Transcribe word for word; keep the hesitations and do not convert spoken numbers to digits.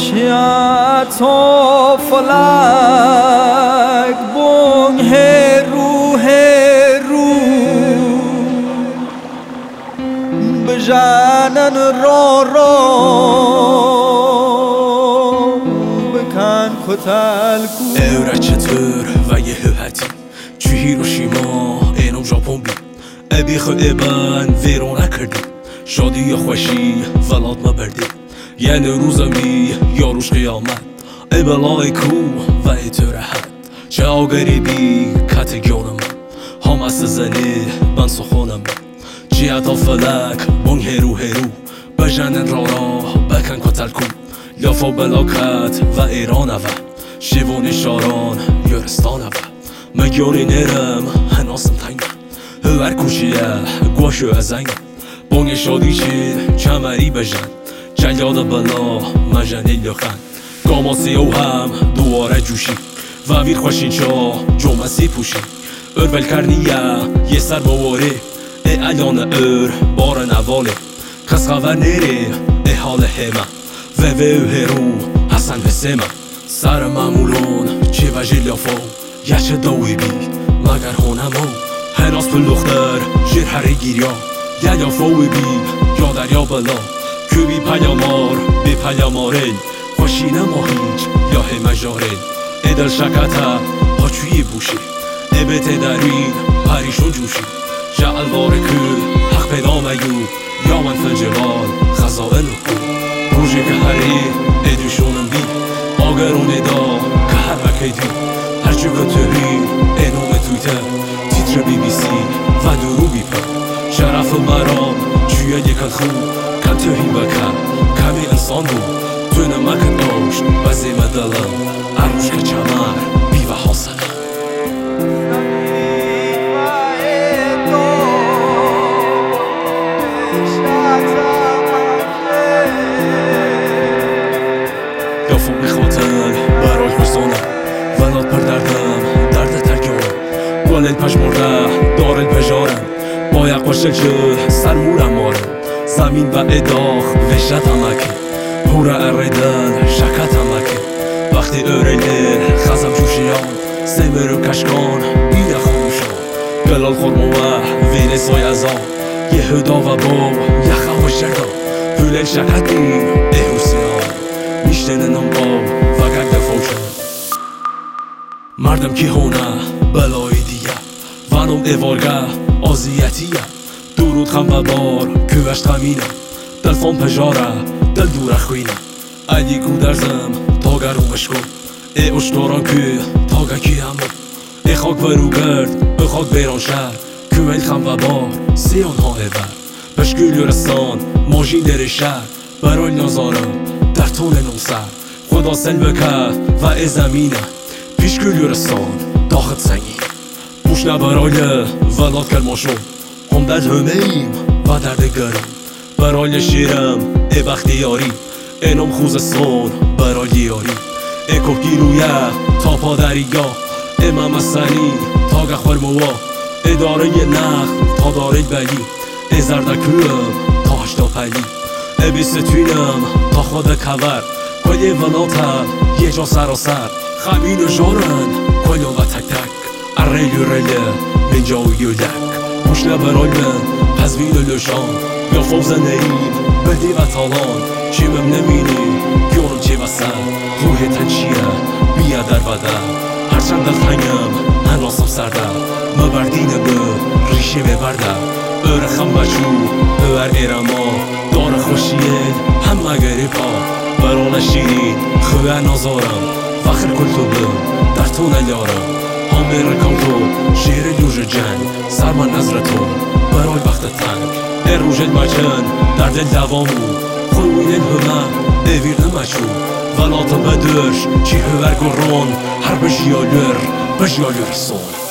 شیعت و فلک بون هرو هرو بجانن را را بکن کتل کو ایره چطور و یه هاتی چی هیروشیما اینم ژاپن بی ابی خو ابن ویرو نکردی شادی خوشی ولاد مبردی یعنی روزم بی یاروش قیامت ای بلای کو و ای تو راحت چه آگری بی کت گیانم هم از زنی من سخونم جیعت فلک بون هرو هرو بجنن را را بکن کتل کو لافا بلاکت و ایران و شیوان شاران یورستان و مگیاری نرم هناسم تنگ هور کوشیه گوشو ازنگ بونگ شادی چی چمری بجن جلیاد بلا مجنه لخن گاماسی او هم دواره جوشی و ویر خوشین چا جمعسی پوشی ارول کرنیه یه سر باواره ای الان ار بار نواله کس خبر نره ای حال همه و و هرو حسن حسیمه سر معمولون چی و جلیافا یه چه داوی بی مگر هونمو هناس پل دختر جیر هره گیریا یا یا فوی بی یا دریا بلا که بی پیامار بی پیامارل خوشینه ما هیچ یا همه جارل ای دل شکتا پاچوی بوشی ای بیت درین پریشون جوشی جعل که حق پیدا میو یا من فجوال خزائن کو روژه که هری ای دوشونم بی آگرونه دا که هر وکیدی هر جو که تبین ای نوم تویتر تیتر بی بی سی و درو بی پر شرف مرام جویه یکن خون کن توهین بکن کمی انسان بود تو نمکن داشت و زیمه دلم عروش که چمر بی و حاصله یا فوق خاطر برای حسانم ولاد پر دردم درد ترکیونم گل پشمرده دار الپجارم با یک قشل که سرمورم مارم زمین و اداخ وشت همکی هوره اریدن شکت همکی وقتی اوریل خزم جوشیان سیمرو کشکان بیده خاموشان گلال خورموه وین سای ازا یه هدا و با یه خواه شردم پولیل شکتیم ایهوسیان میشتنن هم قام و گرد فوشن مردم کی هونه بلای دیگه ونم ایوارگه آزیتیه درود خم و بار کوشت خمینه دل فام پجاره دل دوره خوینه ایدی کو درزم تا گرومش کن ای اشتاران که تا گکی همون ای خاک برو گرد ای خاک بیران شهر کویل خم و بار سیان ها ایور پشگل یورستان ماجین در شهر برای نازارم در طول نو سر خدا سل بکه و ای زمینه پیشگل یورستان داخت سنگی پوشنه برای ولاد کلماشون هم در همه ایم و درد گرم برای شیرم ای بختیاری اینم خوزستان برای یاری ای کوکی رویه تا پادریگا ای ممسنی تا گخور موا ای داره نخ تا داره بلی ای زردکویم تا هشتا پلی ای بیستوینم تا خود کور کلی ولاتم یه جا سراسر خمین و جارن کلو و تک تک اریلی ریلی من جاوی یولک پوشنه برای من پزوین و لشان یا فوزه نهیم بدی و تالان چیمم نمینی گیارم چی و سر روح تنچیه بیه در بدن هرچند دل تنگم هناسم سرده مبردینه به ریشه ببرده اره خم بچو اوار ایرما دار خوشیه همه گریپا برانه شیرین خواه نازارم فخر کل تو بم در تو نیارم همه رکم تو شیر لوژ جنگ سرمن نظرتو برای وقت تنگ ای روژ المجن در دل دوامو خوین همه ای ویر نمچو ولاتم بدرش چی هور گرون هر بجیالر بجیالر سون